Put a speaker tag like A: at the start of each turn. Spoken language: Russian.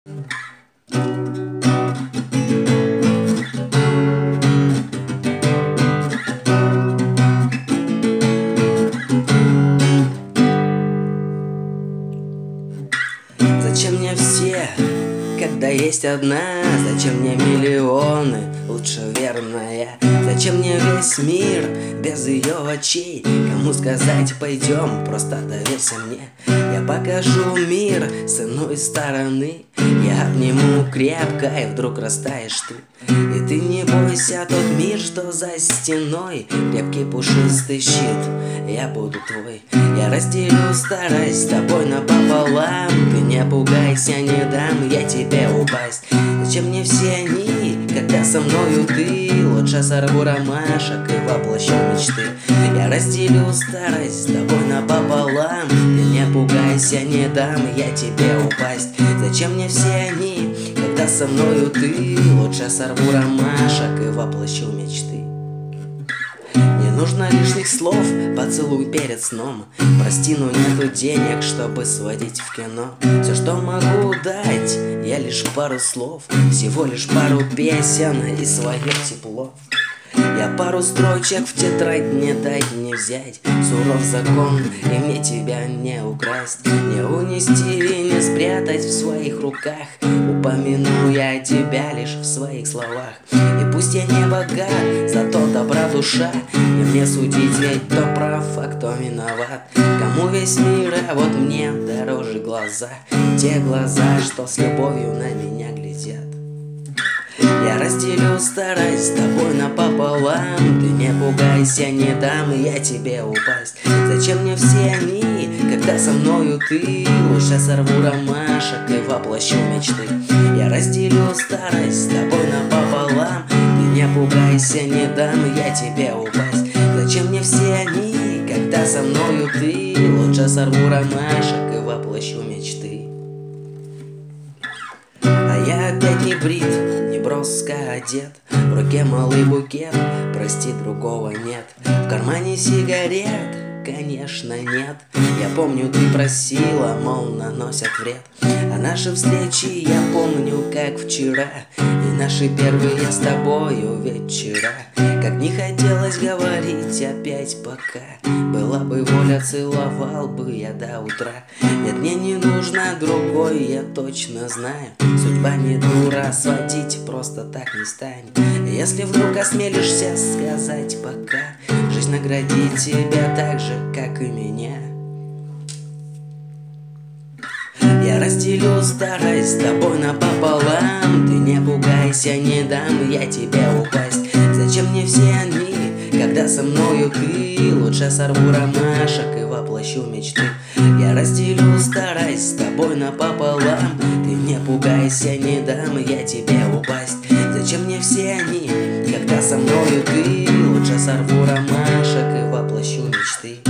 A: Зачем мне все, когда есть одна? Зачем мне миллионы, лучше верная? Зачем мне весь мир без ее очей? Кому сказать пойдем, просто доверься мне. Я покажу мир с иной стороны. Я обниму крепко, и вдруг растаешь ты. И ты не бойся, тот мир, что за стеной. Крепкий пушистый щит, я буду твой. Я разделю старость с тобой напополам. Ты не пугайся, не дам я тебе упасть. Зачем мне все они, когда со мною ты? Лучше сорву ромашек и воплощу мечты. Я разделю старость с тобой напополам. Ты не пугайся, не дам я тебе упасть. Зачем мне все они, когда со мною ты? Лучше сорву ромашек и воплощу мечты. Не нужно лишних слов, поцелуй перед сном. Прости, но нету денег, чтобы сводить в кино. Все, что могу дать, я лишь пару слов. Всего лишь пару песен и свое тепло. Я пару строчек в тетрадь, не дать не взять. Суров закон, и мне тебя не украсть, не унести и не спрятать в своих руках. Упомяну я тебя лишь в своих словах. И пусть я не богат, зато добра душа. Не мне судить, ведь кто прав, а кто виноват. Кому весь мир, а вот мне дороже глаза. Те глаза, что с любовью на меня глядят. Я разделю старость с тобой напополам. Ты не пугайся, не дам я тебе упасть. Зачем мне все они, когда со мною ты? Лучше сорву ромашек и воплощу мечты. Я разделю старость с тобой напополам. Ты не пугайся, не дам я тебе упасть. Зачем мне все они, когда со мною ты? Лучше сорву ромашек и воплощу мечты. А я опять не брит, броско одет, в руке малый букет, прости, другого нет. В кармане сигарет, конечно, нет. Я помню, ты просила, мол, наносят вред. А наши встречи я помню, как вчера. И наши первые с тобою вечера. Как не хотелось говорить опять пока. Была бы воля, целовал бы я до утра. Нет, мне не нужно другой, я точно знаю. Судьба не дура, сводить просто так не станет. Если вдруг осмелишься сказать пока, жизнь наградит тебя так же, как и меня. Я разделю старость с тобой напополам. Ты не пугайся, не дам я тебе упасть. Зачем мне все они, когда со мною ты? Лучше сорву ромашек и воплощу мечты. Я разделю старость с тобой напополам. Ты не пугайся, не дам я тебе упасть. Зачем мне все они, когда со мною ты? Лучше сорву ромашек и воплощу мечты.